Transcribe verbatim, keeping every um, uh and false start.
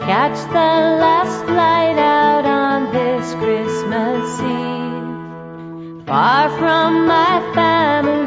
catch the last light out on this Christmas Eve. Far from my family,